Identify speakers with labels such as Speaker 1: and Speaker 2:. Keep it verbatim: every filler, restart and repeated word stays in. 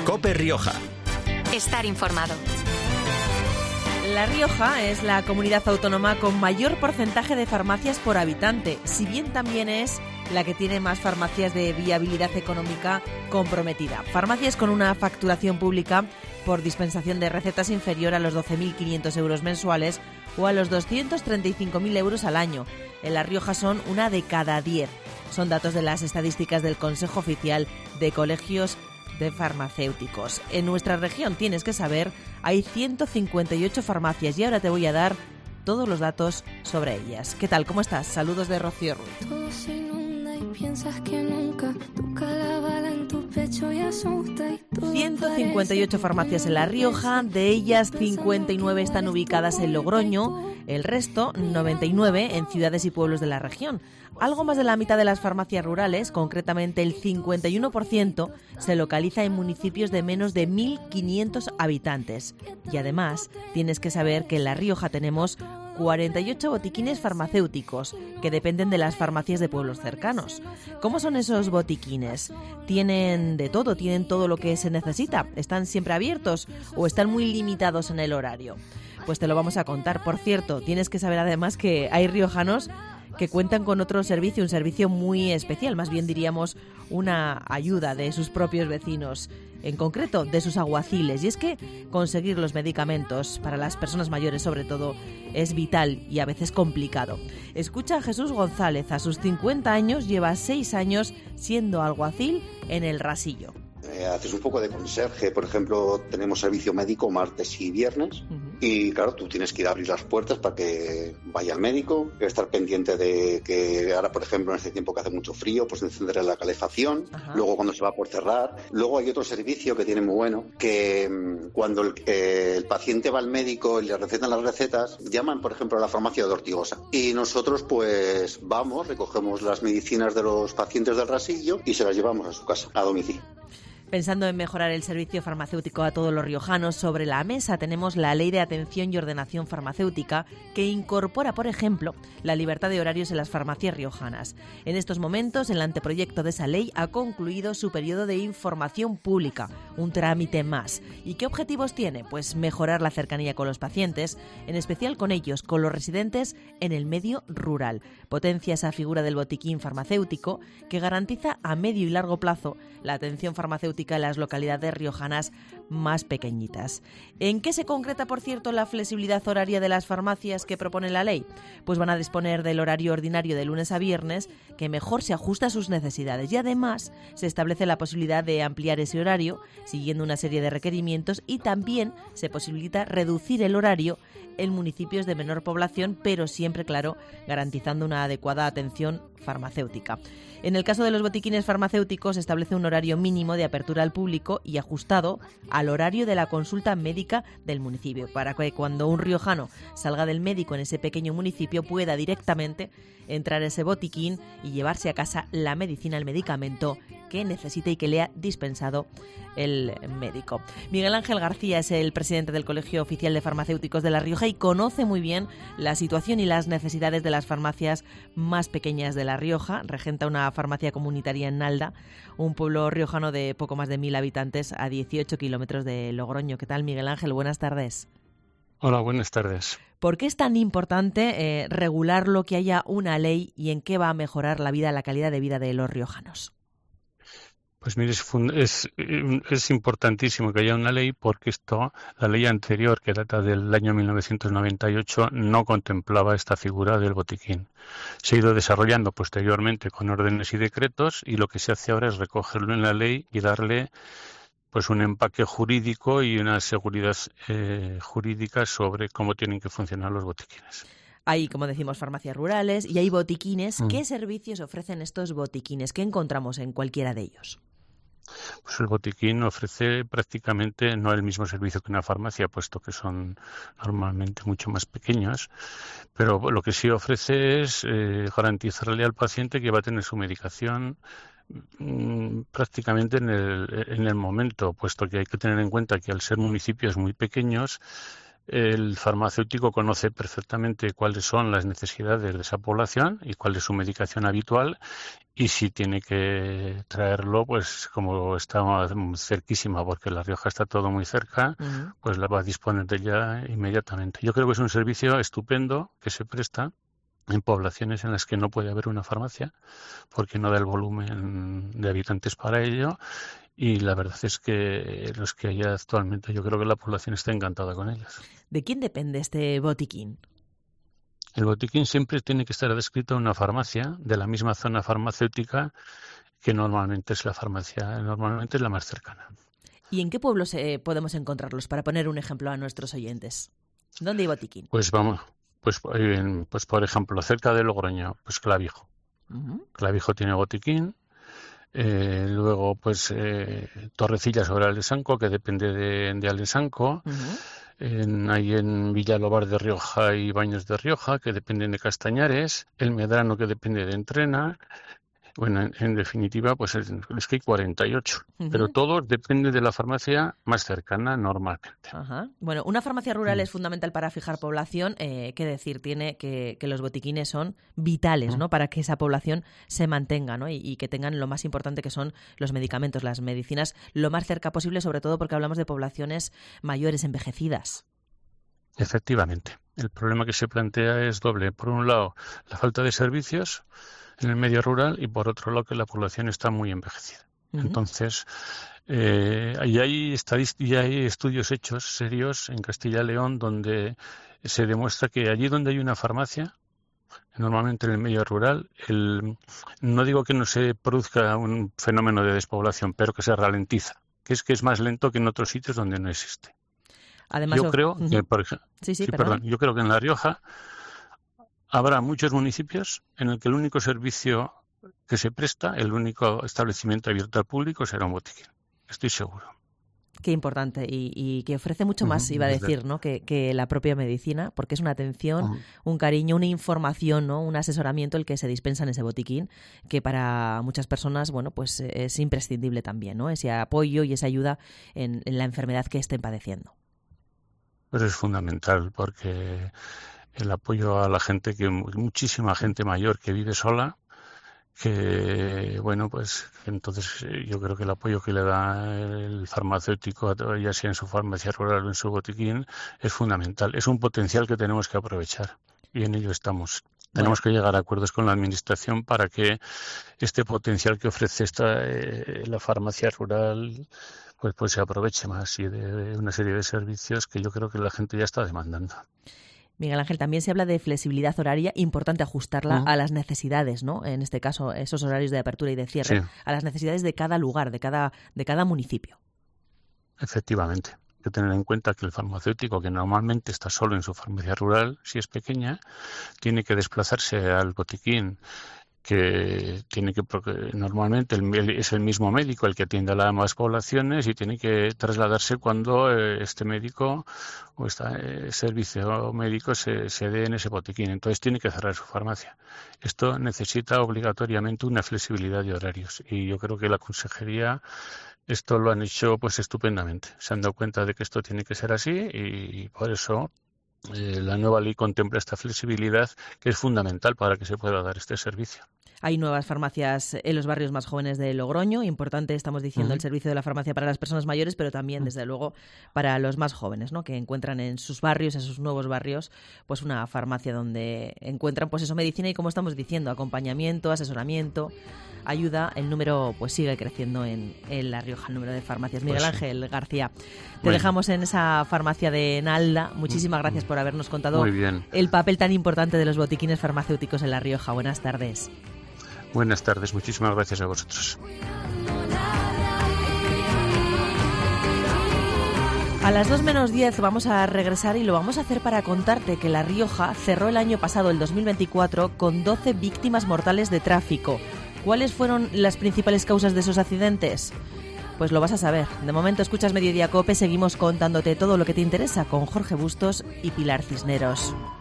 Speaker 1: COPE Rioja.
Speaker 2: Estar informado.
Speaker 3: La Rioja es la comunidad autónoma con mayor porcentaje de farmacias por habitante, si bien también es la que tiene más farmacias de viabilidad económica comprometida. Farmacias con una facturación pública por dispensación de recetas inferior a los doce mil quinientos euros mensuales o a los doscientos treinta y cinco mil euros al año. En La Rioja son una de cada diez. Son datos de las estadísticas del Consejo Oficial de Colegios de Farmacéuticos. En nuestra región, tienes que saber, hay ciento cincuenta y ocho farmacias y ahora te voy a dar todos los datos sobre ellas. ¿Qué tal? ¿Cómo estás? Saludos de Rocío Ruiz.
Speaker 4: Todo se inunda y piensas que nunca toca la bala en tu pecho y asusta y todo
Speaker 3: ciento cincuenta y ocho farmacias en La Rioja, de ellas cincuenta y nueve están ubicadas en Logroño, el resto, noventa y nueve, en ciudades y pueblos de la región. Algo más de la mitad de las farmacias rurales, concretamente el cincuenta y uno por ciento, se localiza en municipios de menos de mil quinientos habitantes. Y además, tienes que saber que en La Rioja tenemos cuarenta y ocho botiquines farmacéuticos que dependen de las farmacias de pueblos cercanos. ¿Cómo son esos botiquines? ¿Tienen de todo? ¿Tienen todo lo que se necesita? ¿Están siempre abiertos o están muy limitados en el horario? Pues te lo vamos a contar. Por cierto, tienes que saber además que hay riojanos que cuentan con otro servicio, un servicio muy especial, más bien diríamos una ayuda de sus propios vecinos, en concreto de sus alguaciles. Y es que conseguir los medicamentos para las personas mayores sobre todo es vital y a veces complicado. Escucha a Jesús González, a sus cincuenta años lleva seis años siendo alguacil en El Rasillo.
Speaker 5: Eh, haces un poco de conserje, por ejemplo, tenemos servicio médico martes y viernes, uh-huh. Y claro, tú tienes que ir a abrir las puertas para que vaya el médico, estar pendiente de que ahora, por ejemplo, en este tiempo que hace mucho frío, pues encender la calefacción, uh-huh. Luego cuando se va por cerrar. Luego hay otro servicio que tiene muy bueno, que mmm, cuando el, eh, el paciente va al médico y le recetan las recetas, llaman, por ejemplo, a la farmacia de Ortigosa y nosotros pues vamos, recogemos las medicinas de los pacientes del Rasillo y se las llevamos a su casa, a domicilio.
Speaker 3: Pensando en mejorar el servicio farmacéutico a todos los riojanos, sobre la mesa tenemos la Ley de Atención y Ordenación Farmacéutica, que incorpora, por ejemplo, la libertad de horarios en las farmacias riojanas. En estos momentos, el anteproyecto de esa ley ha concluido su periodo de información pública, un trámite más. ¿Y qué objetivos tiene? Pues mejorar la cercanía con los pacientes, en especial con ellos, con los residentes en el medio rural. Potencia esa figura del botiquín farmacéutico que garantiza a medio y largo plazo la atención farmacéutica en las localidades riojanas más pequeñitas. ¿En qué se concreta, por cierto, la flexibilidad horaria de las farmacias que propone la ley? Pues van a disponer del horario ordinario de lunes a viernes, que mejor se ajusta a sus necesidades, y además se establece la posibilidad de ampliar ese horario siguiendo una serie de requerimientos, y también se posibilita reducir el horario en municipios de menor población, pero siempre, claro, garantizando una adecuada atención farmacéutica. En el caso de los botiquines farmacéuticos, se establece un horario mínimo de apertura al público y ajustado al horario de la consulta médica del municipio, para que cuando un riojano salga del médico en ese pequeño municipio pueda directamente entrar a ese botiquín y llevarse a casa la medicina, el medicamento que necesite y que le ha dispensado el médico. Miguel Ángel García es el presidente del Colegio Oficial de Farmacéuticos de La Rioja y conoce muy bien la situación y las necesidades de las farmacias más pequeñas de La Rioja. Regenta una farmacia comunitaria en Nalda, un pueblo riojano de poco más de mil habitantes a dieciocho kilómetros de Logroño. ¿Qué tal, Miguel Ángel? Buenas tardes.
Speaker 6: Hola, buenas tardes.
Speaker 3: ¿Por qué es tan importante eh, regularlo, que haya una ley, y en qué va a mejorar la vida, la calidad de vida de los riojanos?
Speaker 6: Pues mire, es, es, es importantísimo que haya una ley, porque esto, la ley anterior, que data del año mil novecientos noventa y ocho, no contemplaba esta figura del botiquín. Se ha ido desarrollando posteriormente con órdenes y decretos, y lo que se hace ahora es recogerlo en la ley y darle pues un empaque jurídico y una seguridad eh, jurídica sobre cómo tienen que funcionar los botiquines.
Speaker 3: Hay, como decimos, farmacias rurales y hay botiquines. Mm. ¿Qué servicios ofrecen estos botiquines? ¿Qué encontramos en cualquiera de ellos?
Speaker 6: Pues el botiquín ofrece prácticamente no el mismo servicio que una farmacia, puesto que son normalmente mucho más pequeños, pero lo que sí ofrece es eh, garantizarle al paciente que va a tener su medicación mmm, prácticamente en el, en el momento, puesto que hay que tener en cuenta que al ser municipios muy pequeños, el farmacéutico conoce perfectamente cuáles son las necesidades de esa población y cuál es su medicación habitual, y si tiene que traerlo, pues como está cerquísima, porque La Rioja está todo muy cerca, uh-huh. pues la va a disponer de ella inmediatamente. Yo creo que es un servicio estupendo que se presta en poblaciones en las que no puede haber una farmacia, porque no da el volumen de habitantes para ello. Y la verdad es que los que hay actualmente, yo creo que la población está encantada con ellos.
Speaker 3: ¿De quién depende este botiquín?
Speaker 6: El botiquín siempre tiene que estar adscrito a una farmacia de la misma zona farmacéutica que normalmente es la farmacia, normalmente es la más cercana.
Speaker 3: ¿Y en qué pueblos eh, podemos encontrarlos? Para poner un ejemplo a nuestros oyentes. ¿Dónde hay botiquín?
Speaker 6: Pues vamos, pues, pues por ejemplo, cerca de Logroño, pues Clavijo. Uh-huh. Clavijo tiene botiquín. Eh, luego, pues, eh, Torrecilla sobre Alesanco, que depende de, de Alesanco. Uh-huh. En, hay en Villalobar de Rioja y Baños de Rioja, que dependen de Castañares. El Medrano, que depende de Entrena. Bueno, en, en definitiva, pues es, es que hay cuarenta y ocho, uh-huh. pero todo depende de la farmacia más cercana normalmente.
Speaker 3: Ajá. Bueno, una farmacia rural uh-huh. es fundamental para fijar población, eh, qué decir, tiene que, que los botiquines son vitales, uh-huh. ¿no? Para que esa población se mantenga, ¿no? Y, y que tengan lo más importante que son los medicamentos, las medicinas, lo más cerca posible, sobre todo porque hablamos de poblaciones mayores, envejecidas.
Speaker 6: Efectivamente. El problema que se plantea es doble. Por un lado, la falta de servicios en el medio rural, y por otro lado que la población está muy envejecida. Uh-huh. Entonces, eh, y hay estadist- y hay estudios hechos serios en Castilla y León donde se demuestra que allí donde hay una farmacia, normalmente en el medio rural, el, no digo que no se produzca un fenómeno de despoblación, pero que se ralentiza, que es que es más lento que en otros sitios donde no existe.
Speaker 3: Además,
Speaker 6: yo creo uh-huh. que, por ejemplo,
Speaker 3: sí, sí,
Speaker 6: sí,
Speaker 3: perdón.
Speaker 6: perdón, yo creo que en La Rioja habrá muchos municipios en el que el único servicio que se presta, el único establecimiento abierto al público será un botiquín. Estoy seguro.
Speaker 3: Qué importante y, y que ofrece mucho más, uh-huh, iba a decir, ¿no? Que, que la propia medicina, porque es una atención, uh-huh. un cariño, una información, ¿no? Un asesoramiento el que se dispensa en ese botiquín, que para muchas personas, bueno, pues es imprescindible también, ¿no? Ese apoyo y esa ayuda en, en la enfermedad que estén padeciendo.
Speaker 6: Pues es fundamental, porque el apoyo a la gente, que muchísima gente mayor que vive sola, que bueno, pues entonces yo creo que el apoyo que le da el farmacéutico, ya sea en su farmacia rural o en su botiquín, es fundamental. Es un potencial que tenemos que aprovechar y en ello estamos. Tenemos que llegar a acuerdos con la administración para que este potencial que ofrece esta eh, la farmacia rural pues pues se aproveche más y de, de una serie de servicios que yo creo que la gente ya está demandando.
Speaker 3: Miguel Ángel, también se habla de flexibilidad horaria, importante ajustarla uh-huh. a las necesidades, ¿no? En este caso, esos horarios de apertura y de cierre, sí. a las necesidades de cada lugar, de cada, de cada municipio.
Speaker 6: Efectivamente. Hay que tener en cuenta que el farmacéutico, que normalmente está solo en su farmacia rural, si es pequeña, tiene que desplazarse al botiquín, que tiene que normalmente el, es el mismo médico el que atiende a las más poblaciones y tiene que trasladarse cuando eh, este médico o este eh, servicio médico se, se dé en ese botiquín. Entonces tiene que cerrar su farmacia. Esto necesita obligatoriamente una flexibilidad de horarios y yo creo que la consejería esto lo han hecho pues estupendamente. Se han dado cuenta de que esto tiene que ser así y por eso eh, la nueva ley contempla esta flexibilidad que es fundamental para que se pueda dar este servicio.
Speaker 3: Hay nuevas farmacias en los barrios más jóvenes de Logroño. Importante, estamos diciendo, uh-huh. el servicio de la farmacia para las personas mayores, pero también, desde luego, para los más jóvenes, ¿no? Que encuentran en sus barrios, en sus nuevos barrios, pues una farmacia donde encuentran, pues eso, medicina y, como estamos diciendo, acompañamiento, asesoramiento, ayuda. El número, pues sigue creciendo en, en La Rioja, el número de farmacias. Miguel pues sí. Ángel García, te bueno. dejamos en esa farmacia de Nalda. Muchísimas gracias por habernos contado el papel tan importante de los botiquines farmacéuticos en La Rioja. Buenas tardes.
Speaker 6: Buenas tardes, muchísimas gracias a vosotros.
Speaker 3: A las dos menos diez vamos a regresar y lo vamos a hacer para contarte que La Rioja cerró el año pasado, el dos mil veinticuatro, con doce víctimas mortales de tráfico. ¿Cuáles fueron las principales causas de esos accidentes? Pues lo vas a saber. De momento escuchas Mediodía Cope, seguimos contándote todo lo que te interesa con Jorge Bustos y Pilar Cisneros.